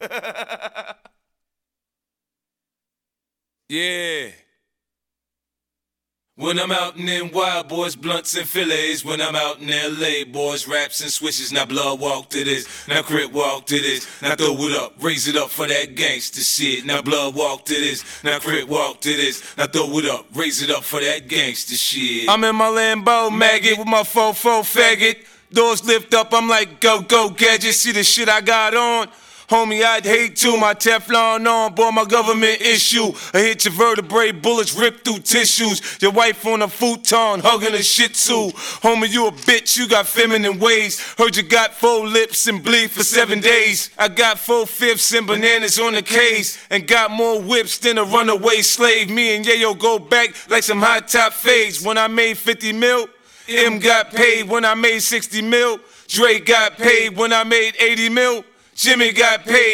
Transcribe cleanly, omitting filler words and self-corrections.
Yeah. When I'm out in them wild boys, blunts and fillets. When I'm out in L.A., boys, raps and swishes. Now blood walk to this, now Crit walk to this. Now throw it up, raise it up for that gangster shit. Now blood walk to this, now Crit walk to this. Now throw it up, raise it up for that gangster shit. I'm in my Lambo maggot with my 4-4 faggot. Doors lift up, I'm like go gadget. See the shit I got on? Homie, I'd hate to. My Teflon on, boy, my government issue. I hit your vertebrae, bullets rip through tissues. Your wife on a futon, hugging a shih tzu. Homie, you a bitch, you got feminine ways. Heard you got 4 lips and bleed for 7 days. I got 4/5 and bananas on the case. And got more whips than a runaway slave. Me and Yayo go back like some high top fades. When I made 50 mil, M got paid. When I made 60 mil, Dre got paid. When I made 80 mil, Jimmy got paid.